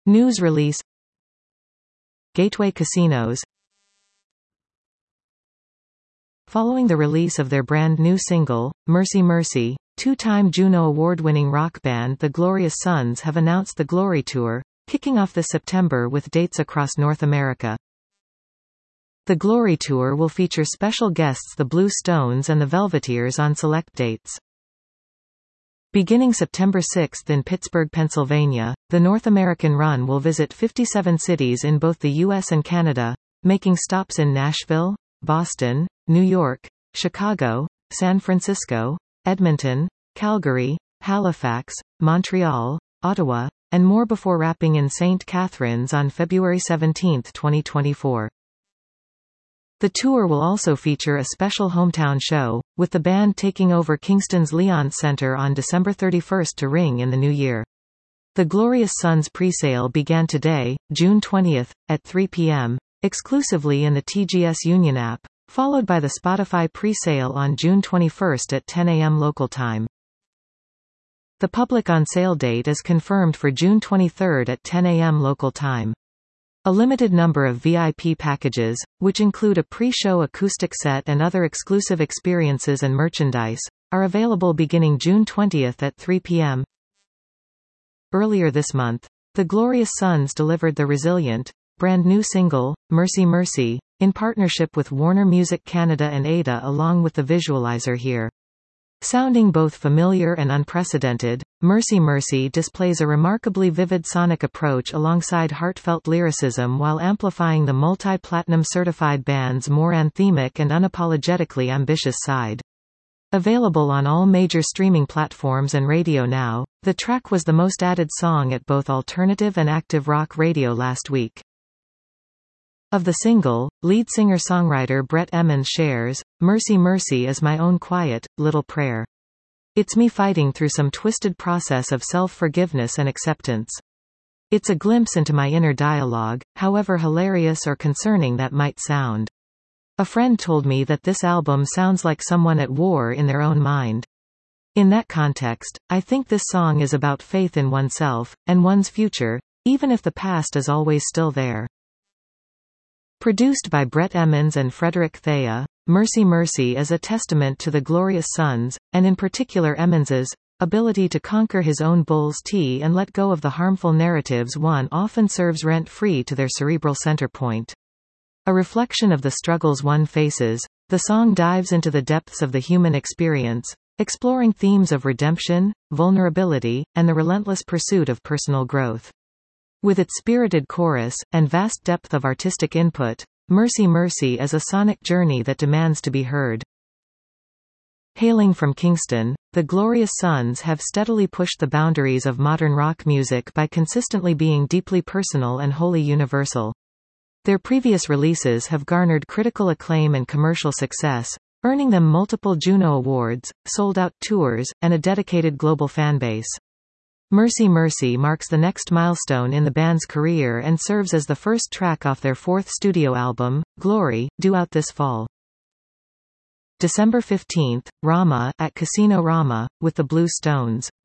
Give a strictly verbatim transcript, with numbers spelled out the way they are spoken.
News release. Gateway Casinos. Following the release of their brand new single, Mercy Mercy, two-time Juno Award-winning rock band The Glorious Sons have announced the Glory Tour, kicking off this September with dates across North America. The Glory Tour will feature special guests the Blue Stones and the Velveteers on select dates. Beginning September sixth in Pittsburgh, Pennsylvania, the North American run will visit fifty-seven cities in both the U S and Canada, making stops in Nashville, Boston, New York, Chicago, San Francisco, Edmonton, Calgary, Halifax, Montreal, Ottawa, and more before wrapping in Saint Catharines on February seventeenth, twenty twenty-four. The tour will also feature a special hometown show, with the band taking over Kingston's Leonce Centre on December thirty-first to ring in the new year. The Glorious Sons presale began today, June twentieth, at three p m, exclusively in the T G S Union app, followed by the Spotify presale on June twenty-first at ten a m local time. The public on-sale date is confirmed for June twenty-third at ten a m local time. A limited number of V I P packages, which include a pre-show acoustic set and other exclusive experiences and merchandise, are available beginning June twentieth at three p m Earlier this month, the Glorious Sons delivered the resilient, brand new single, Mercy Mercy, in partnership with Warner Music Canada and Ada along with the visualizer here. Sounding both familiar and unprecedented, Mercy Mercy displays a remarkably vivid sonic approach alongside heartfelt lyricism while amplifying the multi-platinum certified band's more anthemic and unapologetically ambitious side. Available on all major streaming platforms and radio now, the track was the most added song at both alternative and active rock radio last week. Of the single, lead singer-songwriter Brett Emmons shares, "Mercy Mercy is my own quiet, little prayer. It's me fighting through some twisted process of self-forgiveness and acceptance. It's a glimpse into my inner dialogue, however hilarious or concerning that might sound. A friend told me that this album sounds like someone at war in their own mind. In that context, I think this song is about faith in oneself, and one's future, even if the past is always still there." Produced by Brett Emmons and Frederick Thea, Mercy Mercy is a testament to the Glorious Sons, and in particular Emmons's ability to conquer his own bull's tea and let go of the harmful narratives one often serves rent-free to their cerebral center point. A reflection of the struggles one faces, the song dives into the depths of the human experience, exploring themes of redemption, vulnerability, and the relentless pursuit of personal growth. With its spirited chorus, and vast depth of artistic input, Mercy Mercy is a sonic journey that demands to be heard. Hailing from Kingston, the Glorious Sons have steadily pushed the boundaries of modern rock music by consistently being deeply personal and wholly universal. Their previous releases have garnered critical acclaim and commercial success, earning them multiple Juno Awards, sold-out tours, and a dedicated global fanbase. Mercy Mercy marks the next milestone in the band's career and serves as the first track off their fourth studio album, Glory, due out this fall. December fifteenth, Rama, at Casino Rama, with the Blue Stones.